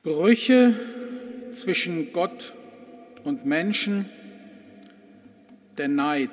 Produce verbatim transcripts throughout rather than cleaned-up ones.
Brüche zwischen Gott und Menschen, der Neid.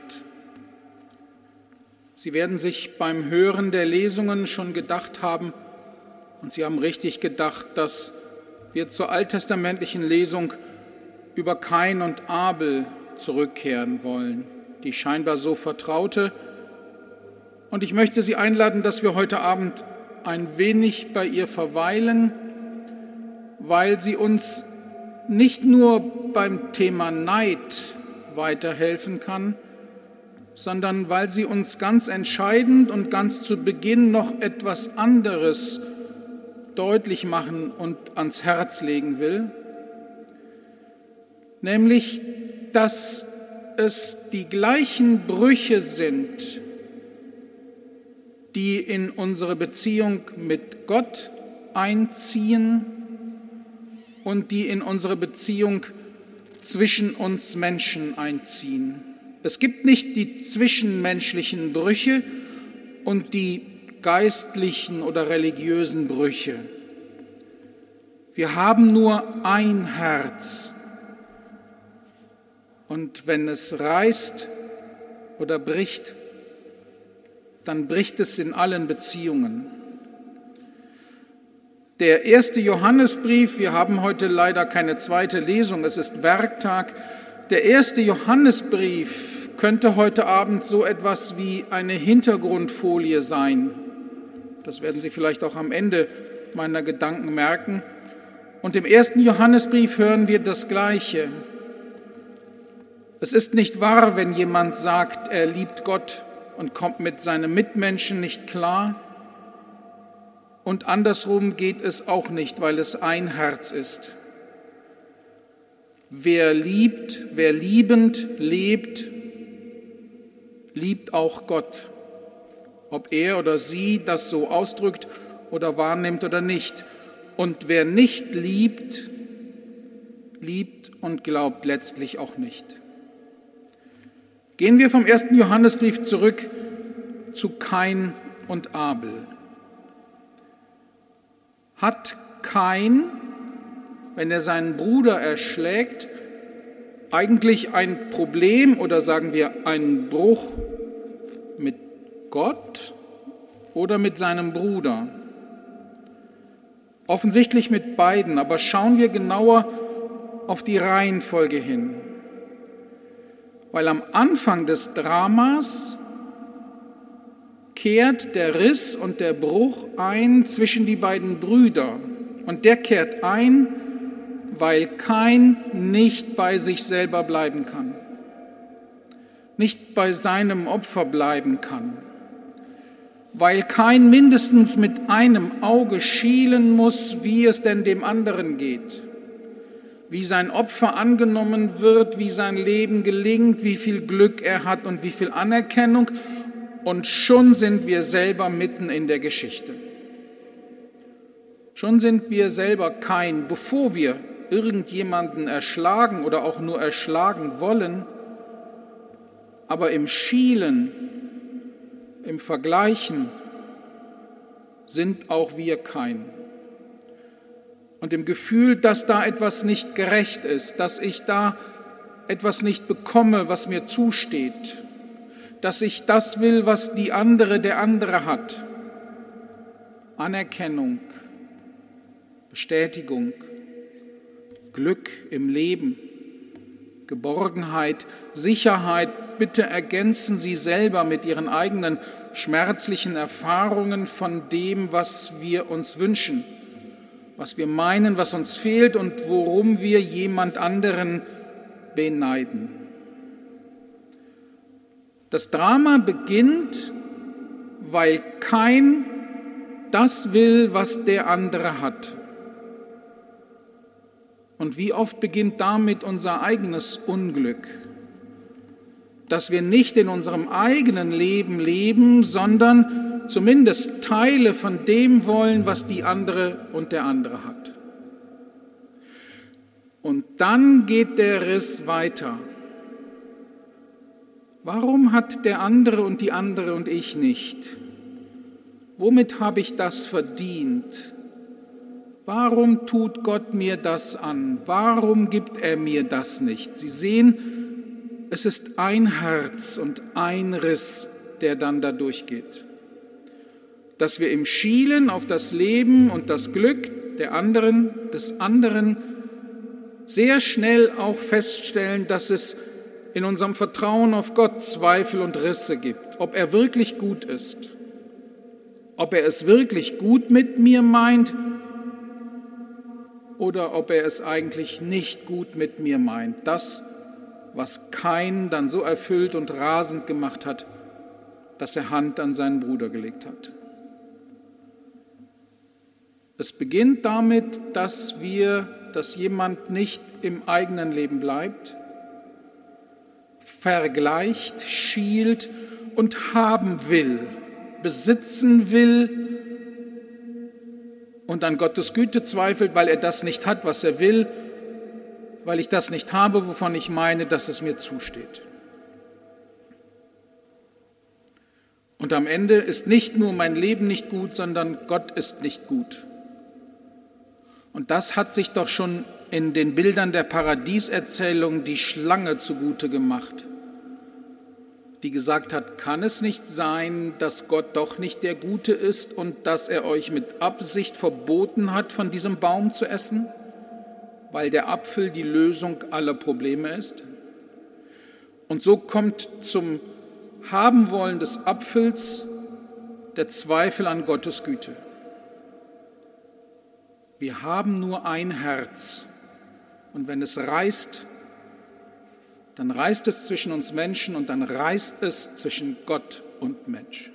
Sie werden sich beim Hören der Lesungen schon gedacht haben, und Sie haben richtig gedacht, dass wir zur alttestamentlichen Lesung über Kain und Abel zurückkehren wollen, die scheinbar so vertraute. Und ich möchte Sie einladen, dass wir heute Abend ein wenig bei ihr verweilen, weil sie uns nicht nur beim Thema Neid weiterhelfen kann, sondern weil sie uns ganz entscheidend und ganz zu Beginn noch etwas anderes deutlich machen und ans Herz legen will, nämlich, dass es die gleichen Brüche sind, die in unsere Beziehung mit Gott einziehen und die in unsere Beziehung zwischen uns Menschen einziehen. Es gibt nicht die zwischenmenschlichen Brüche und die geistlichen oder religiösen Brüche. Wir haben nur ein Herz. Und wenn es reißt oder bricht, dann bricht es in allen Beziehungen. Der erste Johannesbrief, wir haben heute leider keine zweite Lesung, es ist Werktag. Der erste Johannesbrief könnte heute Abend so etwas wie eine Hintergrundfolie sein. Das werden Sie vielleicht auch am Ende meiner Gedanken merken. Und im ersten Johannesbrief hören wir das Gleiche. Es ist nicht wahr, wenn jemand sagt, er liebt Gott und kommt mit seinen Mitmenschen nicht klar. Und andersrum geht es auch nicht, weil es ein Herz ist. Wer liebt, wer liebend lebt, liebt auch Gott. Ob er oder sie das so ausdrückt oder wahrnimmt oder nicht. Und wer nicht liebt, liebt und glaubt letztlich auch nicht. Gehen wir vom ersten Johannesbrief zurück zu Kain und Abel. Hat Kain, wenn er seinen Bruder erschlägt, eigentlich ein Problem oder sagen wir einen Bruch mit Gott oder mit seinem Bruder? Offensichtlich mit beiden, aber schauen wir genauer auf die Reihenfolge hin. Weil am Anfang des Dramas kehrt der Riss und der Bruch ein zwischen die beiden Brüder. Und der kehrt ein, weil Kain nicht bei sich selber bleiben kann, nicht bei seinem Opfer bleiben kann, weil Kain mindestens mit einem Auge schielen muss, wie es denn dem anderen geht, wie sein Opfer angenommen wird, wie sein Leben gelingt, wie viel Glück er hat und wie viel Anerkennung. Und schon sind wir selber mitten in der Geschichte. Schon sind wir selber Kain, bevor wir irgendjemanden erschlagen oder auch nur erschlagen wollen, aber im Schielen, im Vergleichen sind auch wir Kain. Und im Gefühl, dass da etwas nicht gerecht ist, dass ich da etwas nicht bekomme, was mir zusteht, dass ich das will, was die andere, der andere hat. Anerkennung, Bestätigung, Glück im Leben, Geborgenheit, Sicherheit. Bitte ergänzen Sie selber mit Ihren eigenen schmerzlichen Erfahrungen von dem, was wir uns wünschen, was wir meinen, was uns fehlt und worum wir jemand anderen beneiden. Das Drama beginnt, weil Kain das will, was der andere hat. Und wie oft beginnt damit unser eigenes Unglück? Dass wir nicht in unserem eigenen Leben leben, sondern zumindest Teile von dem wollen, was die andere und der andere hat. Und dann geht der Riss weiter. Warum hat der andere und die andere und ich nicht? Womit habe ich das verdient? Warum tut Gott mir das an? Warum gibt er mir das nicht? Sie sehen, es ist ein Herz und ein Riss, der dann da durchgeht. Dass wir im Schielen auf das Leben und das Glück der anderen, des anderen, sehr schnell auch feststellen, dass es in unserem Vertrauen auf Gott Zweifel und Risse gibt, ob er wirklich gut ist, ob er es wirklich gut mit mir meint oder ob er es eigentlich nicht gut mit mir meint. Das, was Kain dann so erfüllt und rasend gemacht hat, dass er Hand an seinen Bruder gelegt hat. Es beginnt damit, dass wir, dass jemand nicht im eigenen Leben bleibt, vergleicht, schielt und haben will, besitzen will und an Gottes Güte zweifelt, weil er das nicht hat, was er will, weil ich das nicht habe, wovon ich meine, dass es mir zusteht. Und am Ende ist nicht nur mein Leben nicht gut, sondern Gott ist nicht gut. Und das hat sich doch schon in den Bildern der Paradieserzählung die Schlange zugute gemacht, die gesagt hat, kann es nicht sein, dass Gott doch nicht der Gute ist und dass er euch mit Absicht verboten hat, von diesem Baum zu essen, weil der Apfel die Lösung aller Probleme ist? Und so kommt zum Habenwollen des Apfels der Zweifel an Gottes Güte. Wir haben nur ein Herz und wenn es reißt, dann reißt es zwischen uns Menschen und dann reißt es zwischen Gott und Mensch.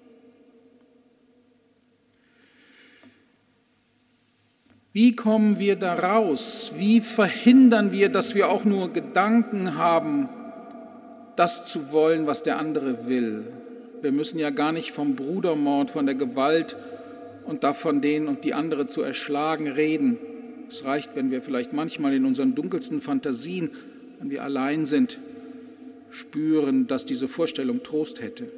Wie kommen wir da raus? Wie verhindern wir, dass wir auch nur Gedanken haben, das zu wollen, was der andere will? Wir müssen ja gar nicht vom Brudermord, von der Gewalt und davon, den und die andere zu erschlagen, reden. Es reicht, wenn wir vielleicht manchmal in unseren dunkelsten Fantasien, wenn wir allein sind, spüren, dass diese Vorstellung Trost hätte.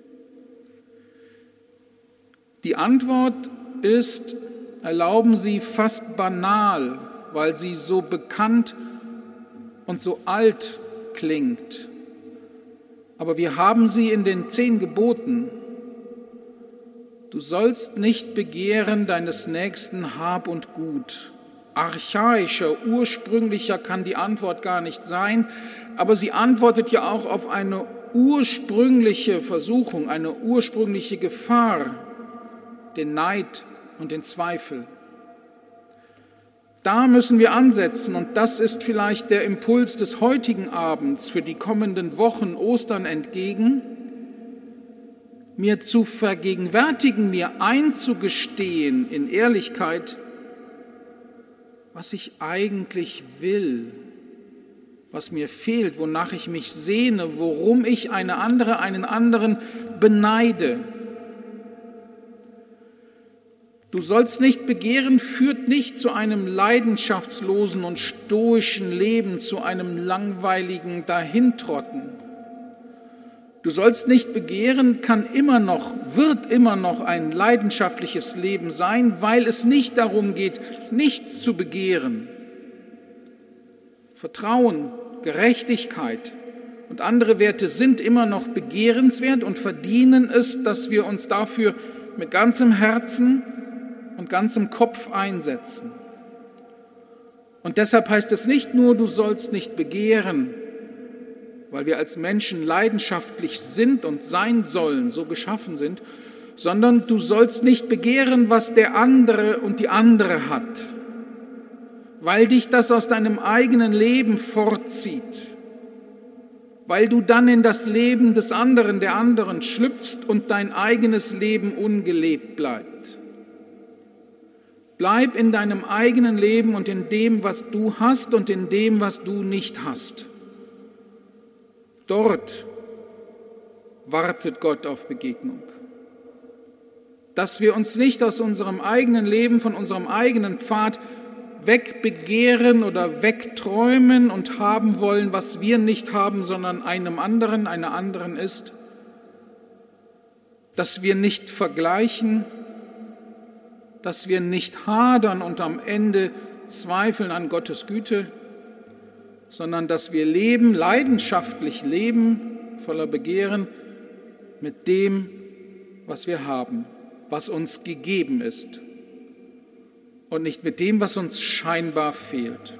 Die Antwort ist, erlauben Sie, fast banal, weil sie so bekannt und so alt klingt. Aber wir haben sie in den zehn Geboten. Du sollst nicht begehren deines Nächsten Hab und Gut. Archaischer, ursprünglicher kann die Antwort gar nicht sein, aber sie antwortet ja auch auf eine ursprüngliche Versuchung, eine ursprüngliche Gefahr, den Neid und den Zweifel. Da müssen wir ansetzen und das ist vielleicht der Impuls des heutigen Abends für die kommenden Wochen Ostern entgegen, mir zu vergegenwärtigen, mir einzugestehen in Ehrlichkeit, was ich eigentlich will, was mir fehlt, wonach ich mich sehne, worum ich eine andere, einen anderen beneide. Du sollst nicht begehren, führt nicht zu einem leidenschaftslosen und stoischen Leben, zu einem langweiligen Dahintrotten. Du sollst nicht begehren, kann immer noch, wird immer noch ein leidenschaftliches Leben sein, weil es nicht darum geht, nichts zu begehren. Vertrauen, Gerechtigkeit und andere Werte sind immer noch begehrenswert und verdienen es, dass wir uns dafür mit ganzem Herzen und ganzem Kopf einsetzen. Und deshalb heißt es nicht nur, du sollst nicht begehren, weil wir als Menschen leidenschaftlich sind und sein sollen, so geschaffen sind, sondern du sollst nicht begehren, was der andere und die andere hat, weil dich das aus deinem eigenen Leben fortzieht, weil du dann in das Leben des anderen, der anderen schlüpfst und dein eigenes Leben ungelebt bleibt. Bleib in deinem eigenen Leben und in dem, was du hast und in dem, was du nicht hast. Dort wartet Gott auf Begegnung. Dass wir uns nicht aus unserem eigenen Leben, von unserem eigenen Pfad wegbegehren oder wegträumen und haben wollen, was wir nicht haben, sondern einem anderen, einer anderen ist. Dass wir nicht vergleichen, dass wir nicht hadern und am Ende zweifeln an Gottes Güte, sondern dass wir leben, leidenschaftlich leben, voller Begehren, mit dem, was wir haben, was uns gegeben ist und nicht mit dem, was uns scheinbar fehlt.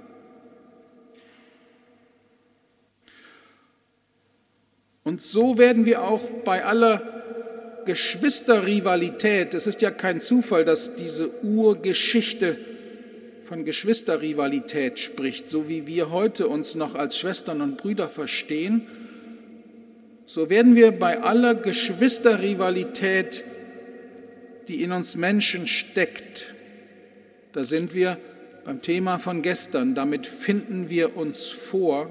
Und so werden wir auch bei aller Geschwisterrivalität, es ist ja kein Zufall, dass diese Urgeschichte von Geschwisterrivalität spricht, so wie wir heute uns noch als Schwestern und Brüder verstehen, so werden wir bei aller Geschwisterrivalität, die in uns Menschen steckt, da sind wir beim Thema von gestern, damit finden wir uns vor,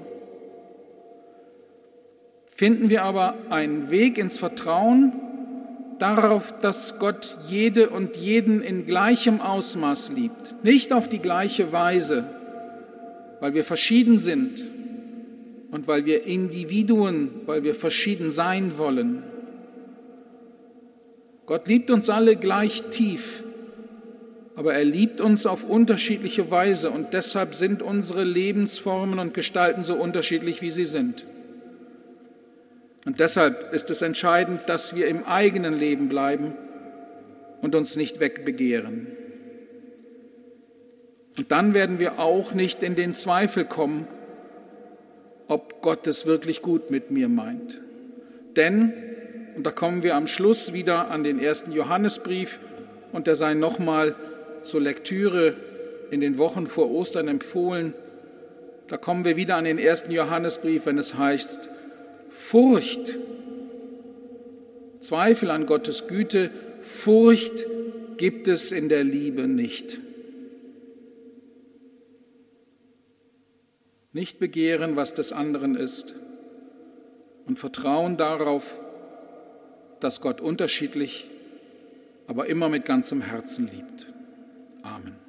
finden wir aber einen Weg ins Vertrauen darauf, dass Gott jede und jeden in gleichem Ausmaß liebt, nicht auf die gleiche Weise, weil wir verschieden sind und weil wir Individuen, weil wir verschieden sein wollen. Gott liebt uns alle gleich tief, aber er liebt uns auf unterschiedliche Weise und deshalb sind unsere Lebensformen und Gestalten so unterschiedlich, wie sie sind. Und deshalb ist es entscheidend, dass wir im eigenen Leben bleiben und uns nicht wegbegehren. Und dann werden wir auch nicht in den Zweifel kommen, ob Gott es wirklich gut mit mir meint. Denn, und da kommen wir am Schluss wieder an den ersten Johannesbrief, und der sei nochmal zur Lektüre in den Wochen vor Ostern empfohlen, da kommen wir wieder an den ersten Johannesbrief, wenn es heißt, Furcht, Zweifel an Gottes Güte, Furcht gibt es in der Liebe nicht. Nicht begehren, was des anderen ist, und vertrauen darauf, dass Gott unterschiedlich, aber immer mit ganzem Herzen liebt. Amen.